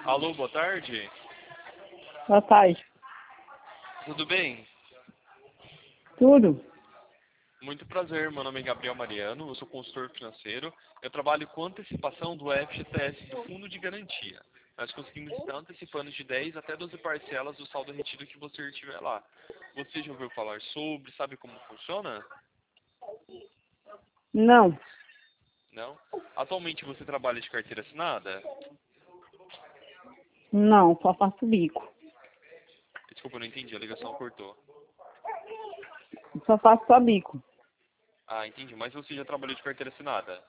Alô, boa tarde. Boa tarde. Tudo bem? Tudo? Muito prazer, meu nome é Gabriel Mariano, eu sou consultor financeiro. Eu trabalho com antecipação do FGTS, do Fundo de Garantia. Nós conseguimos estar antecipando de 10 até 12 parcelas do saldo retido que você tiver lá. Você já ouviu falar sobre, sabe como funciona? Não. Não? Atualmente você trabalha de carteira assinada? Não, só faço bico. Desculpa, eu não entendi, a ligação cortou. Só faço só bico. Ah, entendi, mas você já trabalhou de carteira assinada?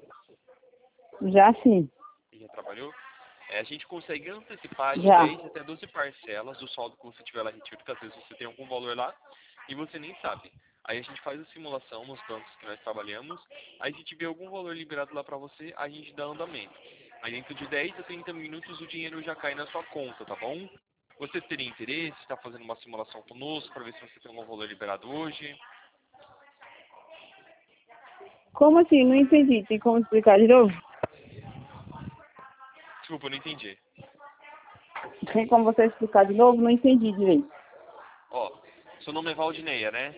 Já sim. Já trabalhou? A gente consegue antecipar de Já. 10 até 12 parcelas do saldo que você tiver lá retido, porque às vezes você tem algum valor lá e você nem sabe. Aí a gente faz a simulação nos bancos que nós trabalhamos, aí se tiver algum valor liberado lá pra você, a gente dá andamento. Aí dentro de 10 a 30 minutos o dinheiro já cai na sua conta, tá bom? Você teria interesse, está fazendo uma simulação conosco para ver se você tem algum valor liberado hoje? Como assim? Não entendi. Tem como explicar de novo? Desculpa, eu não entendi. Tem como você explicar de novo? Não entendi direito. Ó, seu nome é Valdineia, né?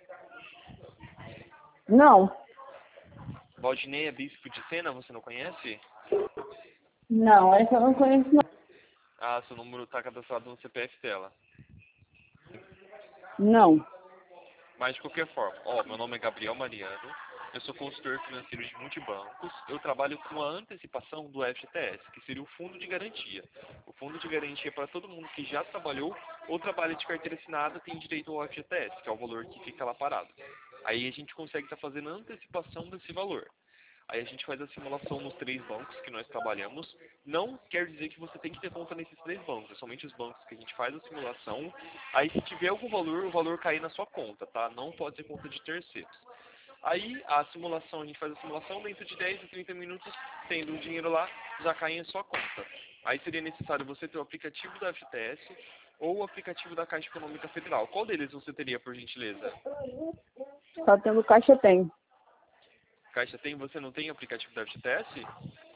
Não. Valdineia Bispo de Sena, você não conhece? Não, essa eu não conheço não. Ah, seu número está cadastrado no CPF dela. Não. Mas de qualquer forma, ó, meu nome é Gabriel Mariano, eu sou consultor financeiro de multibancos, eu trabalho com a antecipação do FGTS, que seria o fundo de garantia. O fundo de garantia para todo mundo que já trabalhou ou trabalha de carteira assinada tem direito ao FGTS, que é o valor que fica lá parado. Aí a gente consegue estar fazendo a antecipação desse valor. Aí a gente faz a simulação nos 3 bancos que nós trabalhamos. Não quer dizer que você tem que ter conta nesses 3 bancos, é somente os bancos que a gente faz a simulação. Aí se tiver algum valor, o valor cair na sua conta, tá? Não pode ser conta de terceiros. Aí a simulação, a gente faz a simulação dentro de 10 a 30 minutos, tendo o dinheiro lá, já cai em sua conta. Aí seria necessário você ter o aplicativo da FGTS ou o aplicativo da Caixa Econômica Federal. Qual deles você teria, por gentileza? Só tendo caixa tem. Caixa tem? Você não tem aplicativo da FGTS?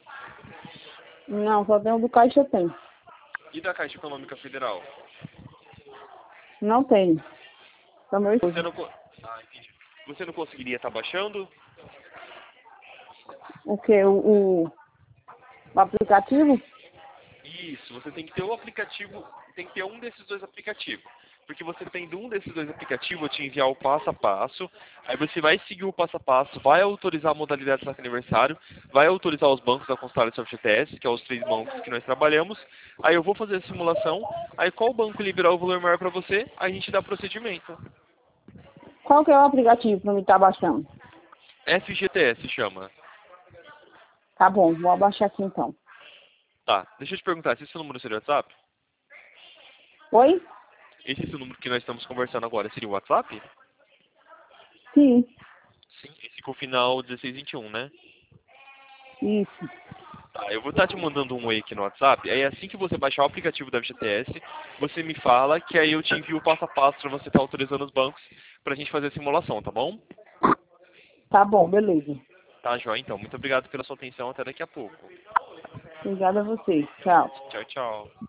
Não, só tenho do caixa tem. E da Caixa Econômica Federal? Não tem. Só meu Você esposo. não, ah, entendi. Você não conseguiria estar baixando? O quê? O aplicativo? Isso, você tem que ter o aplicativo, tem que ter um desses 2 aplicativos. Porque você tendo um desses 2 aplicativos, eu te enviar o passo a passo, aí você vai seguir o passo a passo, vai autorizar a modalidade de saque aniversário, vai autorizar os bancos a constar esse FGTS, que é os 3 bancos que nós trabalhamos, aí eu vou fazer a simulação, aí qual banco liberar o valor maior para você, a gente dá procedimento. Qual que é o aplicativo pra me estar baixando? FGTS chama. Tá bom, vou abaixar aqui então. Tá, deixa eu te perguntar, esse é o seu número do seu WhatsApp? Oi? Esse é o número que nós estamos conversando agora, seria o WhatsApp? Sim. Sim. Esse com o final 1621, né? Isso. Tá, eu vou estar te mandando um oi aqui no WhatsApp, aí assim que você baixar o aplicativo da FGTS, você me fala que aí eu te envio o passo a passo para você estar autorizando os bancos pra gente fazer a simulação, tá bom? Tá bom, beleza. Tá, joia, então. Muito obrigado pela sua atenção, até daqui a pouco. Obrigada a você. Tchau. Tchau, tchau.